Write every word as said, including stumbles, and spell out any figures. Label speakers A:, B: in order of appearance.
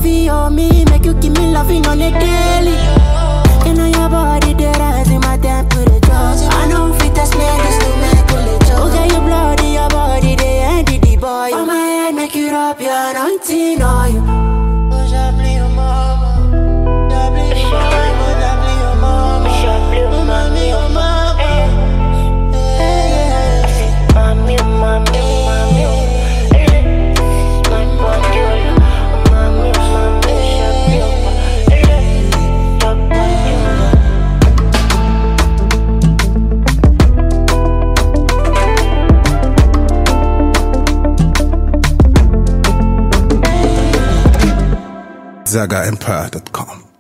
A: movie on me, make you give me loving on a daily. You know your body, they rising my temperature. I know fit to smell this to make a little. Okay, your bloody, your body, they ended the boy. On my head, make you rub your anointing on you. J'appelle your mama, j'appelle your mama, j'appelle your mama, j'appelle your mama, your mama. Mami, mami, mami, my body, mami, mami,
B: Zaga Empire dot com